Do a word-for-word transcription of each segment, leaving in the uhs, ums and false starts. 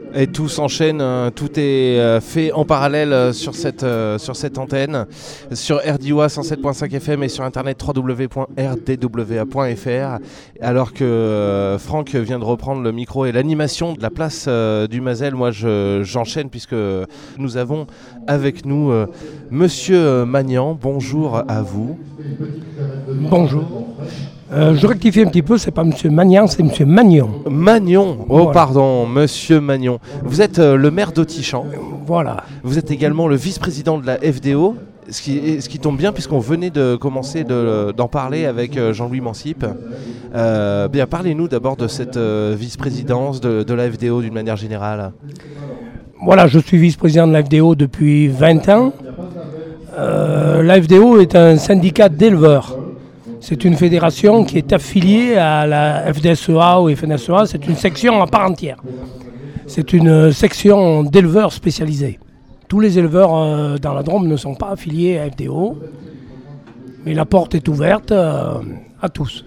Et tout s'enchaîne, euh, tout est euh, fait en parallèle euh, sur, cette, euh, sur cette antenne, sur R D O A cent sept point cinq F M et sur internet w w w point r d w a point f r, alors que euh, Franck vient de reprendre le micro et l'animation de la place euh, du Mazel. Moi je, j'enchaîne puisque nous avons avec nous euh, Monsieur Magnan. Bonjour à vous. Bonjour. Euh, je rectifie un petit peu, c'est pas Monsieur Magnan, c'est Monsieur Magnon. Magnon, oh Voilà. pardon, Monsieur Magnon. Vous êtes euh, le maire d'Autichamp. Voilà. Vous êtes également le vice-président de la F D O, ce qui, ce qui tombe bien puisqu'on venait de commencer de, d'en parler avec euh, Jean-Louis Mansip. Euh, bien, parlez-nous d'abord de cette euh, vice-présidence de, de la F D O d'une manière générale. Voilà, je suis vice-président de la F D O depuis vingt ans. Euh, la F D O est un syndicat d'éleveurs. C'est une fédération qui est affiliée à la F D S E A ou F N S E A. C'est une section à part entière. C'est une section d'éleveurs spécialisés. Tous les éleveurs euh, dans la Drôme ne sont pas affiliés à F D O. Mais la porte est ouverte euh, à tous.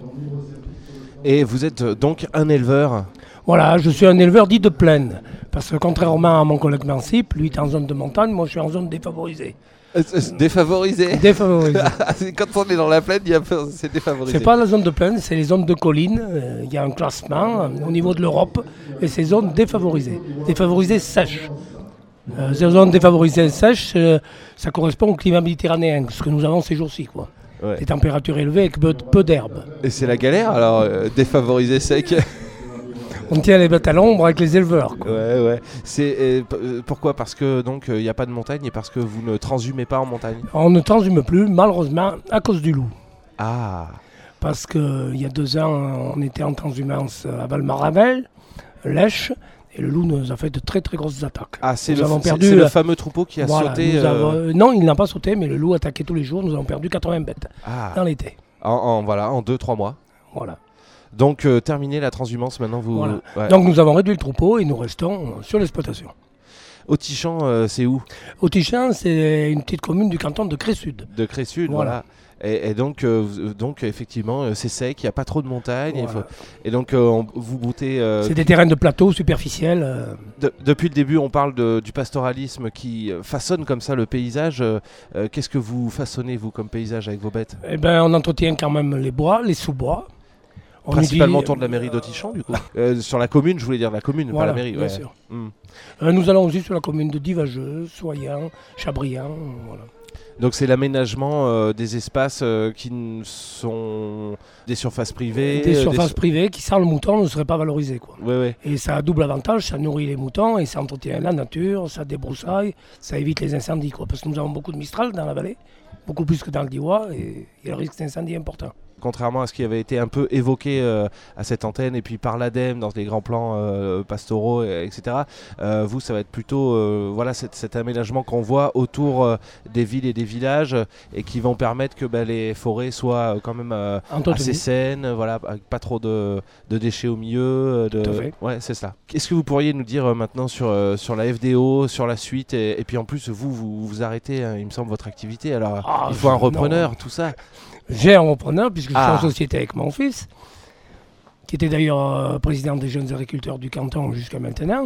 Et vous êtes euh, donc un éleveur. Voilà, je suis un éleveur dit de plaine. Parce que contrairement à mon collègue Mansip, lui est en zone de montagne, moi je suis en zone défavorisée. Euh, défavorisé. Défavorisée. Quand on est dans la plaine, il y a, c'est défavorisé. C'est pas la zone de plaine, c'est les zones de collines. Euh, Il y a un classement euh, au niveau de l'Europe et c'est zones défavorisées. Défavorisées sèches. Euh, ces zones défavorisées sèches, euh, ça correspond au climat méditerranéen, ce que nous avons ces jours-ci, quoi. Ouais. Des températures élevées avec peu, peu d'herbe. Et c'est la galère alors, euh, défavorisé sec. On tient les bêtes à l'ombre avec les éleveurs, quoi. Ouais, ouais. C'est, euh, p- euh, pourquoi ? Parce que donc il n'y a pas de montagne et parce que vous ne transhumez pas en montagne. On ne transhume plus, malheureusement, à cause du loup. Ah. Parce qu'il y a deux ans, on était en transhumance à Valmaravel, Lèche, et le loup nous a fait de très très grosses attaques. Ah, c'est, Nous le, avons c'est- perdu, c'est le euh, fameux troupeau qui a Voilà, sauté. nous euh, avons- euh, Non, il n'a pas sauté, mais le loup attaquait tous les jours. Nous avons perdu quatre-vingts bêtes Ah. dans l'été. En, en- voilà, en deux trois mois. Voilà. Donc euh, terminez la transhumance maintenant. Vous. Voilà. Ouais. Donc nous avons réduit le troupeau et nous restons euh, sur l'exploitation. Autichamp, euh, c'est où ? Autichamp, c'est une petite commune du canton de Cré-Sud. De Cré-Sud, voilà. Voilà. Et, et donc, euh, vous- donc effectivement, euh, c'est sec, il n'y a pas trop de montagnes. il Voilà. faut- Et donc, euh, on- vous goûtez. euh, C'est des terrains de plateau superficiels. euh, de- depuis le début, on parle de- du pastoralisme qui euh, façonne comme ça le paysage. Euh, euh, qu'est-ce que vous façonnez, vous, comme paysage avec vos bêtes ? Eh ben, on entretient quand même les bois, les sous-bois. On Principalement utilise- autour de la mairie d'Autichamp, du coup. Euh, sur la commune, je voulais dire la commune, Voilà, pas la mairie. bien ouais. sûr. Hmm. Euh, nous allons aussi sur la commune de Divageux, Soyans, Chabriand. euh, Voilà. Donc c'est l'aménagement euh, des espaces euh, qui n- sont des surfaces privées. Des euh, surfaces su- privées qui, sans le mouton, ne seraient pas valorisées, quoi. Ouais, ouais. Et ça a double avantage, ça nourrit les moutons et ça entretient la nature, ça débroussaille, ça évite les incendies, quoi. Parce que nous avons beaucoup de Mistral dans la vallée, beaucoup plus que dans le Diois, et il y a le risque d'incendie important. Contrairement à ce qui avait été un peu évoqué euh, à cette antenne et puis par l'ADEME dans les grands plans euh, pastoraux, et- etc. euh, vous, ça va être plutôt euh, voilà, cet, cet aménagement qu'on voit autour euh, des villes et des villages euh, et qui vont permettre que bah, les forêts soient euh, quand même euh, Entretenu. assez saines, euh, voilà, avec pas trop de, de déchets au milieu. euh, De... Tout à fait. Ouais, c'est ça. Qu'est-ce que vous pourriez nous dire euh, maintenant sur, euh, sur la F D O, sur la suite et, et puis en plus, vous, vous, vous arrêtez, hein, il me semble, votre activité. Alors, Ah, il faut un je- repreneur, non. tout ça. J'ai un repreneur, puisque je Ah. suis en société avec mon fils, qui était d'ailleurs euh, président des jeunes agriculteurs du canton jusqu'à maintenant.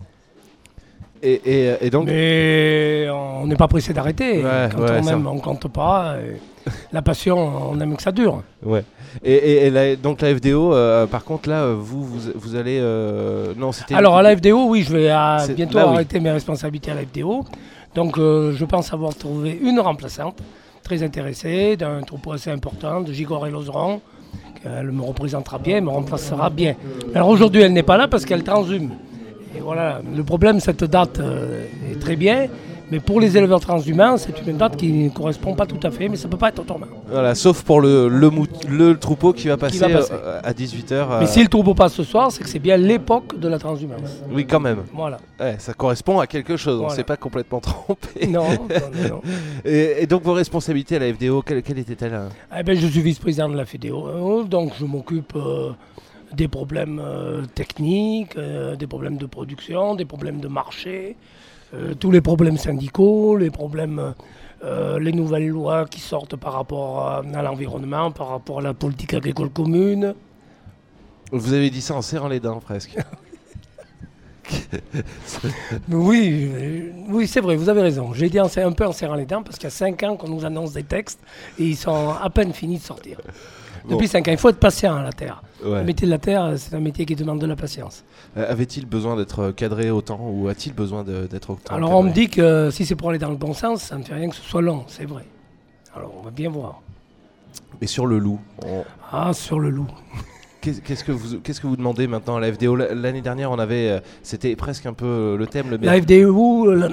Et, et, et donc, Mais on n'est pas pressé d'arrêter. Ouais, Quand ouais, on ça- aime, on compte pas. et la passion, on aime que ça dure. ouais. Et, et- et la- donc la F D O, euh, par contre là, euh, vous, vous, vous allez, euh, non, c'était. Alors à la F D O, oui, je vais à- C'est- bientôt là, oui. arrêter mes responsabilités à la F D O. Donc euh, je pense avoir trouvé une remplaçante très intéressée, d'un troupeau assez important, de Gigor et Lozeron. Elle me représentera bien, me remplacera bien. Alors aujourd'hui, elle n'est pas là parce qu'elle transhume. Et voilà, le problème, cette date euh, est très bien. Mais pour les éleveurs transhumants, c'est une date qui ne correspond pas tout à fait, mais ça ne peut pas être autrement. Voilà, sauf pour le, le, mout- le troupeau qui va passer, va passer. euh, à dix-huit heures. Mais si le troupeau passe ce soir, c'est que c'est bien l'époque de la transhumance. Oui, quand même. Voilà. Ouais, ça correspond à quelque chose, on ne Voilà. s'est pas complètement trompé. Non, non, non, non. Et, et donc vos responsabilités à la F D O, quelles, quelles étaient-elles hein Eh ben, je suis vice-président de la F D O, donc je m'occupe euh, des problèmes euh, techniques, euh, des problèmes de production, des problèmes de marché, euh, tous les problèmes syndicaux, les problèmes, euh, les nouvelles lois qui sortent par rapport à, à l'environnement, par rapport à la politique agricole commune. Vous avez dit ça en serrant les dents presque. Oui, euh, oui c'est vrai, vous avez raison. J'ai dit en- un peu en serrant les dents parce qu'il y a cinq ans qu'on nous annonce des textes et ils sont à peine finis de sortir. Bon. Depuis cinq ans, il faut être patient à la Terre. Ouais. Le métier de la Terre, c'est un métier qui demande de la patience. Euh, avait-il besoin d'être cadré autant ou a-t-il besoin de- d'être autant Alors cadré? on me dit que si c'est pour aller dans le bon sens, ça ne fait rien que ce soit long, c'est vrai. Alors on va bien voir. Mais sur le loup, on- Ah, sur le loup. qu'est- qu'est-ce que vous qu'est-ce que vous demandez maintenant à la F D O? L- L'année dernière, on avait, euh, c'était presque un peu euh, le thème. Le La F D O, euh, la-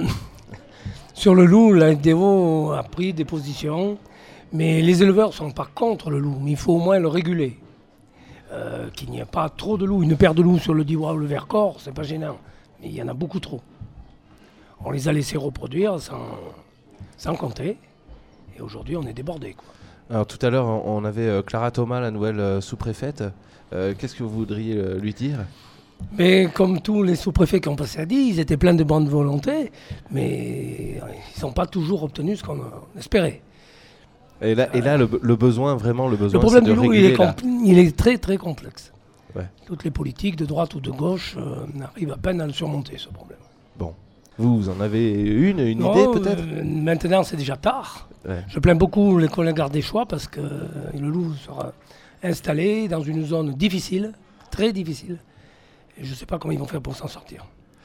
sur le loup, la F D O a pris des positions, mais les éleveurs ne sont pas contre le loup, mais il faut au moins le réguler. Euh, qu'il n'y ait pas trop de loups. Une paire de loups sur le Diois ou le Vercors, c'est pas gênant, mais il y en a beaucoup trop. On les a laissés reproduire sans, sans compter, et aujourd'hui on est débordés, quoi. Alors tout à l'heure, on on avait euh, Clara Thomas, la nouvelle euh, sous-préfète. Euh, Qu'est-ce que vous voudriez euh, lui dire? Mais comme tous les sous-préfets qui ont passé à dix, ils étaient pleins de bonne volonté, mais ils n'ont pas toujours obtenu ce qu'on espérait. Et là, et là le, le besoin, vraiment le besoin, Le problème c'est du de loup, il réguler est, là. compl- il est très très complexe. Ouais. Toutes les politiques, de droite ou de gauche, euh, n'arrivent à peine à le surmonter, ce problème. Bon, vous, vous en avez une, une Non, idée peut-être? euh, Maintenant, c'est déjà tard. Ouais. Je plains beaucoup les collègues ardéchois parce que euh, le loup sera installé dans une zone difficile, très difficile. Et je ne sais pas comment ils vont faire pour s'en sortir.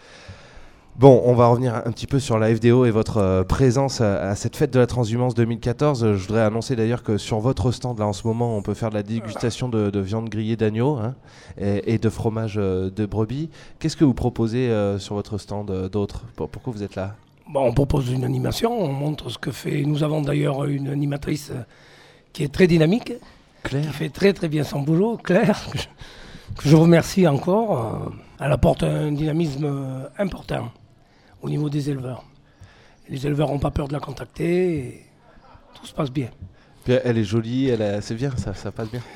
Bon, on va revenir un petit peu sur la F D O et votre euh, présence à, à cette fête de la transhumance deux mille quatorze. Euh, Je voudrais annoncer d'ailleurs que sur votre stand, là en ce moment, on peut faire de la dégustation de, de viande grillée d'agneau hein, et, et de fromage euh, de brebis. Qu'est-ce que vous proposez euh, sur votre stand euh, d'autre? Pour- Pourquoi vous êtes là? Bon, on propose une animation, on montre ce que fait. Nous avons d'ailleurs une animatrice euh, qui est très dynamique, Claire? qui fait très très bien son boulot, Claire, que je, que je remercie encore. Euh, Elle apporte un dynamisme euh, important au niveau des éleveurs. Les éleveurs n'ont pas peur de la contacter et tout se passe bien. Puis elle est jolie, elle a- c'est bien, ça, ça passe bien.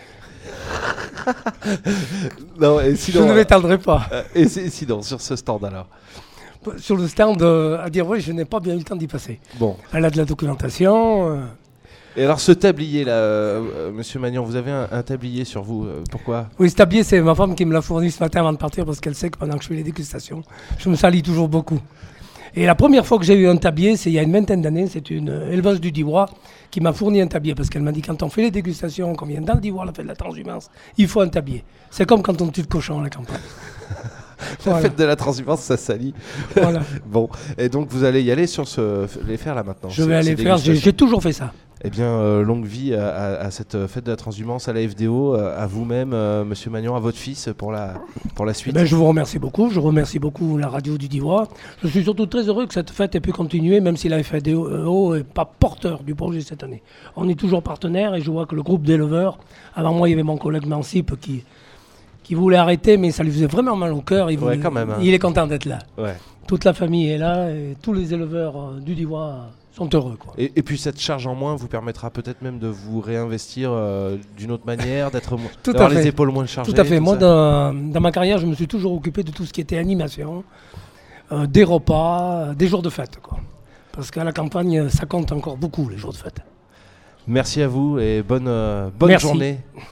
Non, et sinon, je ne euh, m'étendrai pas. euh, et si- sinon, sur ce stand alors. Sur le stand, euh, à dire oui, je n'ai pas bien eu le temps d'y passer. Bon. Elle a de la documentation. euh, Et alors ce tablier là, euh, euh, Monsieur Magnan, vous avez un, un tablier sur vous, euh, pourquoi? Oui, ce tablier, c'est ma femme qui me l'a fourni ce matin avant de partir parce qu'elle sait que pendant que je fais les dégustations, je me salis toujours beaucoup. Et la première fois que j'ai eu un tablier, c'est il y a une vingtaine d'années, c'est une euh, éleveuse du Diois qui m'a fourni un tablier parce qu'elle m'a dit quand on fait les dégustations, qu'on vient dans le Diois, la fête de la transhumance, il faut un tablier. C'est comme quand on tue le cochon à la campagne. La Voilà. fête de la transhumance, ça salit. Voilà. Bon, et donc vous allez y aller sur ce, les faire là maintenant. Je ces- vais aller ces faire, j'ai dégustations. j'ai toujours fait ça. Eh bien, euh, longue vie à, à- à cette euh, fête de la transhumance, à la F D O, euh, à vous-même, euh, Monsieur Magnan, à votre fils pour la, pour la Eh suite. ben, je vous remercie beaucoup, je remercie beaucoup la radio du Diois. Je suis surtout très heureux que cette fête ait pu continuer, même si la F D O n'est pas porteur du projet cette année. On est toujours partenaire et je vois que le groupe d'éleveurs, avant moi il y avait mon collègue Mansip qui, qui voulait arrêter, mais ça lui faisait vraiment mal au cœur. Il, Ouais, voulait- quand même, hein. il est content d'être là. Ouais. Toute la famille est là et tous les éleveurs euh, du Diois sont heureux, quoi. Et, et puis cette charge en moins vous permettra peut-être même de vous réinvestir euh, d'une autre manière, d'être mo- Tout à d'avoir les fait. épaules moins chargées. Tout à fait. tout Moi, ça. dans, dans ma carrière, je me suis toujours occupé de tout ce qui était animation, euh, des repas, euh, des jours de fête, quoi. Parce qu'à la campagne, ça compte encore beaucoup, les jours de fête. Merci à vous et bonne, euh, bonne Merci. journée.